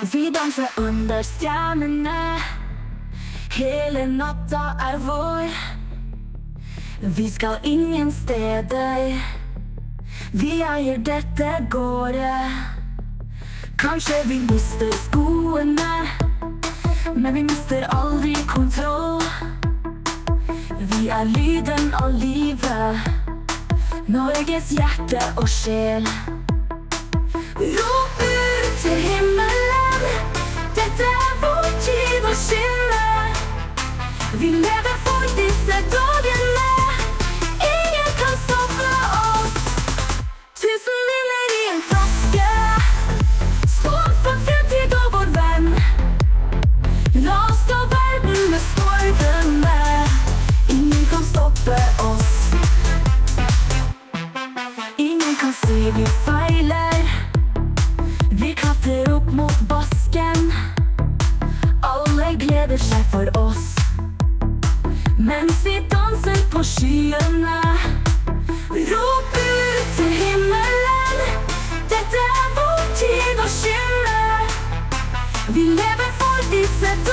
Vi danser under stjernene. Hele natta vår. Vi skal ingen steder. Vi eier dette gårdet. Kanskje vi mister skoene, men vi mister aldri kontroll. Vi lyden av livet, Norges hjerte og sjel. Rop ut til himmelen, dette vår tid å skinne. Vi lever for disse dagene, ingen kan stoppe oss. Tusen vinner i en flaske, skål for fremtid og vår venn. La oss ta verden med stormene, ingen kan stoppe oss. Ingen kan si vi feiler, vi klatrer opp mot basken. Alle gleder seg for oss, mens vi danser på skyene. Rop ut til himmelen, dette vår tid å skinne. Vi lever for disse